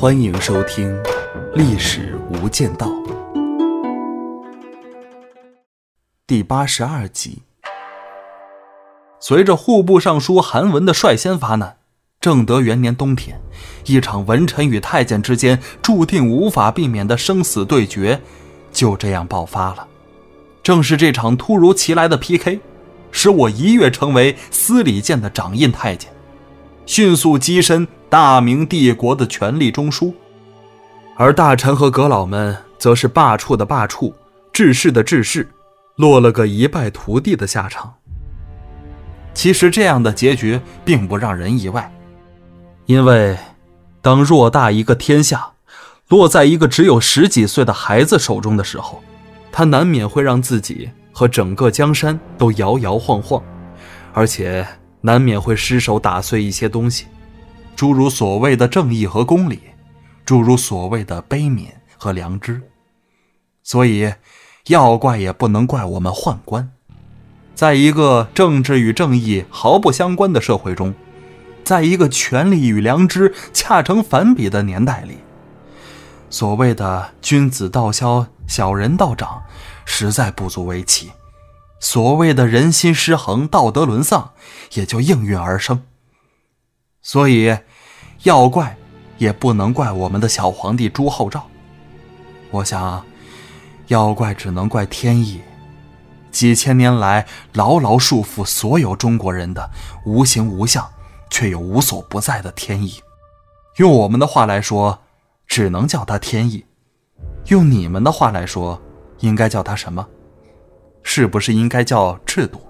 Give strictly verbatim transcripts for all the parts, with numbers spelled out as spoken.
欢迎收听《历史无间道》第八十二集。随着户部尚书韩文的率先发难，正德元年冬天，一场文臣与太监之间注定无法避免的生死对决就这样爆发了。正是这场突如其来的 P K， 使我一跃成为司礼监的掌印太监，迅速跻身大明帝国的权力中枢。而大臣和阁老们则是罢黜的罢黜，治事的治事，落了个一败涂地的下场。其实这样的结局并不让人意外，因为当偌大一个天下落在一个只有十几岁的孩子手中的时候，他难免会让自己和整个江山都摇摇晃晃，而且难免会失手打碎一些东西，诸如所谓的正义和公理，诸如所谓的悲悯和良知。所以要怪也不能怪我们宦官。在一个政治与正义毫不相关的社会中，在一个权力与良知恰成反比的年代里，所谓的君子道消，小人道长实在不足为奇，所谓的人心失衡，道德沦丧也就应运而生。所以要怪也不能怪我们的小皇帝朱厚照，我想要怪只能怪天意，几千年来牢牢束缚所有中国人的无形无相却又无所不在的天意。用我们的话来说，只能叫它天意；用你们的话来说，应该叫它什么？是不是应该叫制度？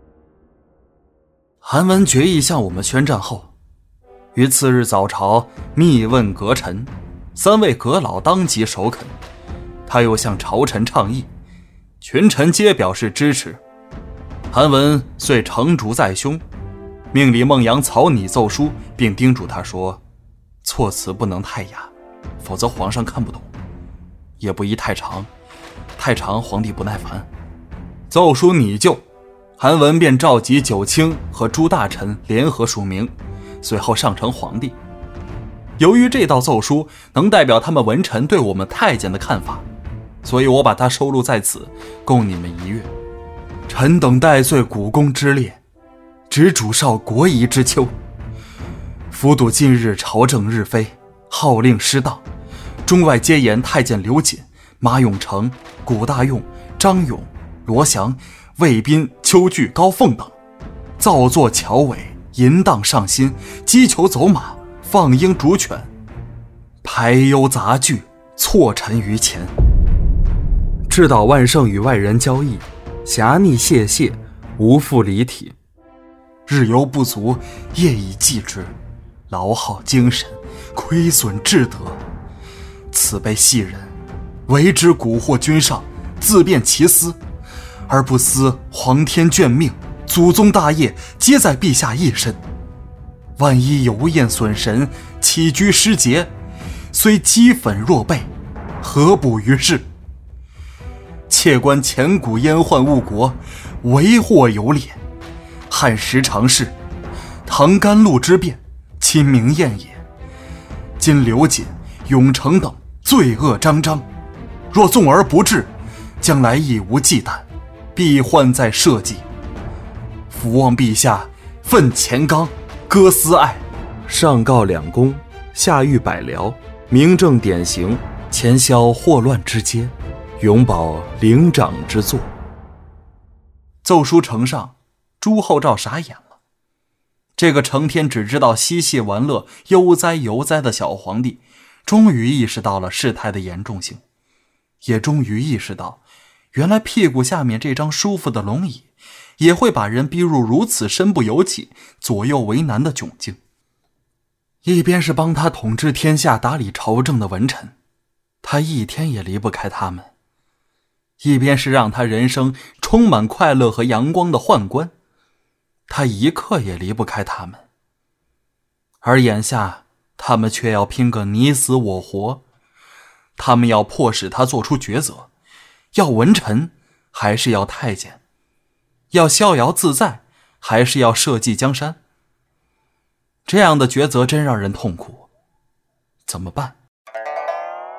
韩文决议向我们宣战后，于次日早朝密问阁臣，三位阁老当即首肯。他又向朝臣倡议，群臣皆表示支持。韩文遂成竹在胸，命李梦阳草拟奏书，并叮嘱他说，措辞不能太雅，否则皇上看不懂，也不宜太长，太长皇帝不耐烦。奏书拟就，韩文便召集九卿和诸大臣联合署名，随后上呈皇帝。由于这道奏书能代表他们文臣对我们太监的看法，所以我把它收录在此，供你们一阅。臣等戴罪古功之烈，执主少国夷之秋，伏睹近日朝政日非，号令失当，中外皆言太监刘瑾、马永成、古大用、张勇、罗翔、魏彬、邱据、高凤等造作巧伪，淫荡上心，击球走马，放鹰逐犬，排忧杂剧，错臣于前，制导万圣与外人交易，侠逆泄泄，无复离体，日犹不足，夜以继之，劳耗精神，亏损志德。此辈细人，为之蛊惑君上，自辩其私，而不思皇天眷命，祖宗大业皆在陛下一身。万一油焰损神，起居失节，虽积粉若备，何补于事？切观前古阉宦误国，为祸有劣。汉时常事，唐甘露之变，亲明艳也。今刘瑾、永成等罪恶彰彰，若纵而不治，将来亦无忌惮，必患在社稷。伏望陛下奋前纲，割私爱，上告两公，下谕百僚，明正典刑，前消祸乱之阶，永保灵长之作。奏书呈上，朱厚照傻眼了。这个成天只知道嬉戏玩乐、悠哉游哉的小皇帝，终于意识到了事态的严重性，也终于意识到，原来屁股下面这张舒服的龙椅，也会把人逼入如此身不由己、左右为难的窘境。一边是帮他统治天下、打理朝政的文臣，他一天也离不开他们；一边是让他人生充满快乐和阳光的宦官，他一刻也离不开他们。而眼下他们却要拼个你死我活，他们要迫使他做出抉择，要文臣还是要太监，要逍遥自在还是要社稷江山。这样的抉择真让人痛苦，怎么办？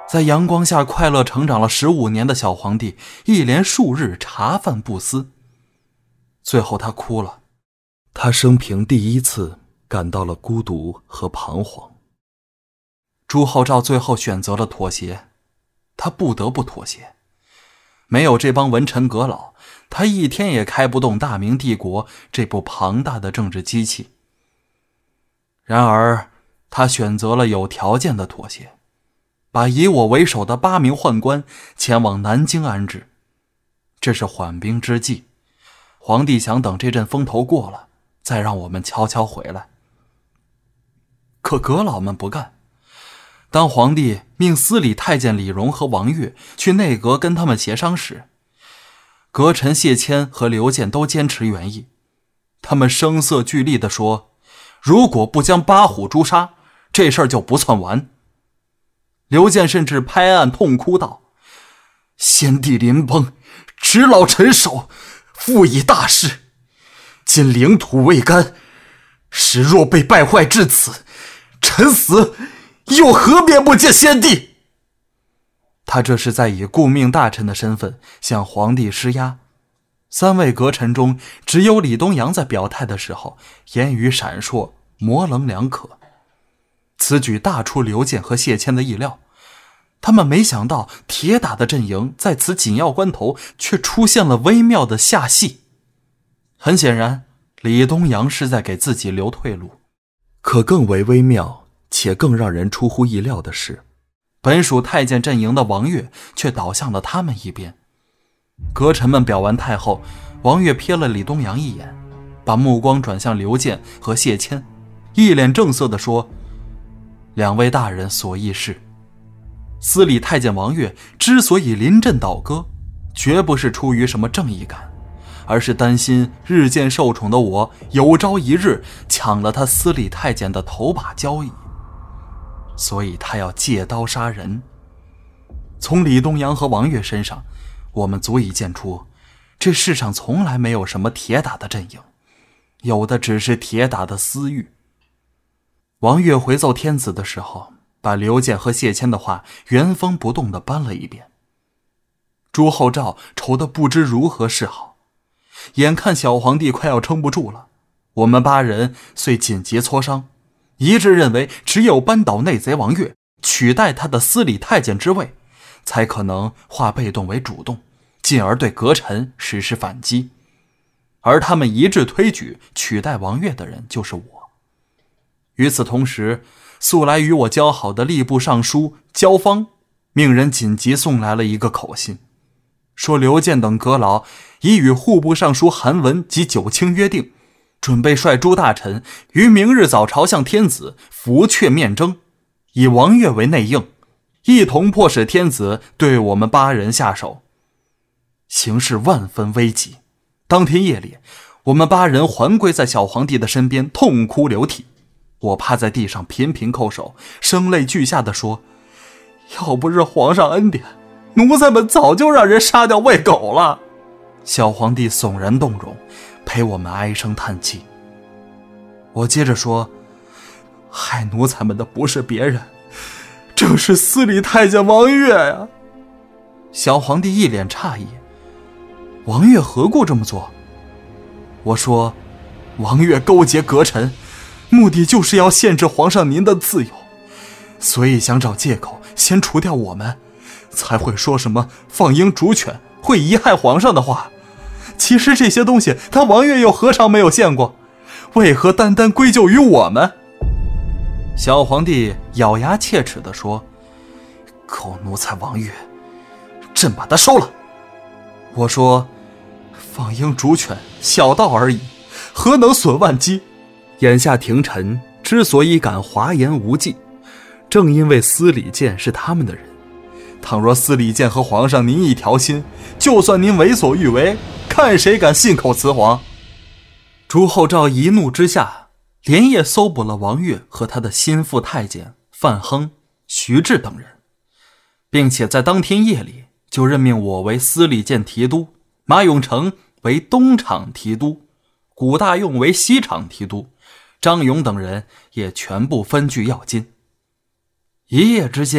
在阳光下快乐成长了十五年的小皇帝，一连数日茶饭不思。最后他哭了，他生平第一次感到了孤独和彷徨。朱厚照最后选择了妥协，他不得不妥协。没有这帮文臣阁老，他一天也开不动大明帝国这部庞大的政治机器。然而他选择了有条件的妥协，把以我为首的八名宦官前往南京安置，这是缓兵之计。皇帝想等这阵风头过了，再让我们悄悄回来。可阁老们不干。当皇帝命司礼太监李荣和王悦去内阁跟他们协商时，阁臣谢谦和刘健都坚持原意。他们声色俱厉地说，如果不将八虎诛杀，这事儿就不算完。刘健甚至拍案痛哭道，先帝临崩，直老臣首，负以大事，今领土未干，时若被败坏至此，臣死又何别不见先帝？他这是在以顾命大臣的身份向皇帝施压。三位阁臣中，只有李东阳在表态的时候言语闪烁，模棱两可。此举大出刘健和谢谦的意料，他们没想到铁打的阵营在此紧要关头却出现了微妙的下戏。很显然，李东阳是在给自己留退路。可更为微妙且更让人出乎意料的是，本属太监阵营的王悦却倒向了他们一边。阁臣们表完态后，王悦瞥了李东阳一眼，把目光转向刘健和谢谦，一脸正色地说，两位大人所议是，司礼太监王悦之所以临阵倒戈，绝不是出于什么正义感，而是担心日渐受宠的我有朝一日抢了他司礼太监的头把交椅，所以他要借刀杀人。从李东阳和王悦身上，我们足以见出，这世上从来没有什么铁打的阵营，有的只是铁打的私欲。王悦回奏天子的时候，把刘健和谢谦的话原封不动地搬了一遍。朱厚照愁得不知如何是好，眼看小皇帝快要撑不住了，我们八人遂紧急磋商，一致认为只有扳倒内贼王悦，取代他的司礼太监之位，才可能化被动为主动，进而对阁臣实施反击。而他们一致推举取代王悦的人就是我。与此同时，素来与我交好的吏部尚书焦方命人紧急送来了一个口信，说刘健等阁老已与户部尚书韩文及九卿约定，准备率诸大臣于明日早朝向天子伏阙面征，以王悦为内应，一同迫使天子对我们八人下手。形势万分危急，当天夜里，我们八人环跪在小皇帝的身边，痛哭流涕。我趴在地上频频叩首，声泪俱下地说，要不是皇上恩典，奴才们早就让人杀掉喂狗了。小皇帝悚然动容，陪我们唉声叹气。我接着说，害奴才们的不是别人，正是司礼太监王悦呀。小皇帝一脸诧异，王悦何故这么做？我说，王悦勾结阁臣，目的就是要限制皇上您的自由，所以想找借口先除掉我们，才会说什么放鹰逐犬会贻害皇上的话。其实这些东西他王悦又何尝没有见过，为何单单归咎于我们？小皇帝咬牙切齿地说，狗奴才王悦，朕把他收了。我说，放鹰逐犬小道而已，何能损万机？眼下廷臣之所以敢华言无忌，正因为司礼监是他们的人。倘若司礼监和皇上您一条心，就算您为所欲为，看谁敢信口雌黄。朱厚照一怒之下，连夜搜捕了王悦和他的心腹太监范亨、徐志等人，并且在当天夜里就任命我为司礼监提督，马永成为东厂提督，古大用为西厂提督，张勇等人也全部分据要津。一夜之间，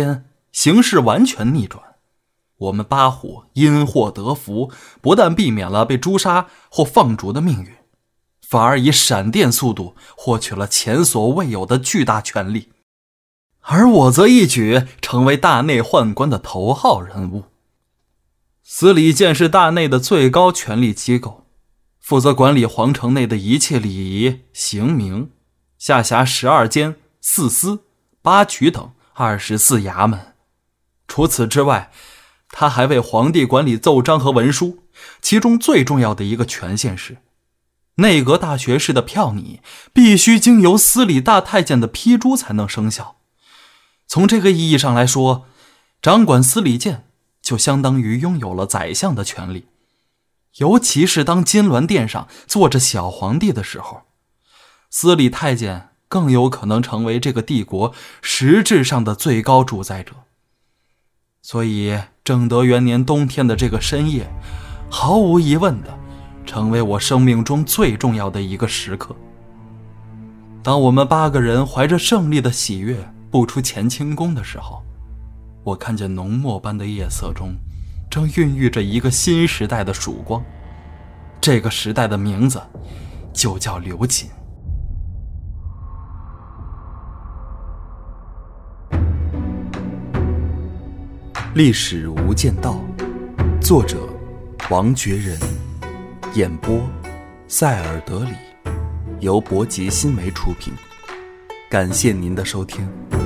形势完全逆转。我们八虎因祸得福，不但避免了被诛杀或放逐的命运，反而以闪电速度获取了前所未有的巨大权力。而我则一举成为大内宦官的头号人物。司礼监是大内的最高权力机构，负责管理皇城内的一切礼仪、刑名，下辖十二监、四司、八局等二十四衙门。除此之外，他还为皇帝管理奏章和文书，其中最重要的一个权限是，内阁大学士的票拟必须经由司礼大太监的批朱才能生效。从这个意义上来说，掌管司礼监就相当于拥有了宰相的权利。尤其是当金銮殿上坐着小皇帝的时候，司礼太监更有可能成为这个帝国实质上的最高主宰者。所以正德元年冬天的这个深夜，毫无疑问的成为我生命中最重要的一个时刻。当我们八个人怀着胜利的喜悦步出乾清宫的时候，我看见浓墨般的夜色中正孕育着一个新时代的曙光。这个时代的名字就叫刘瑾。 历史无间道，作者王觉仁，演播塞尔德里，由博吉新媒出品。感谢您的收听。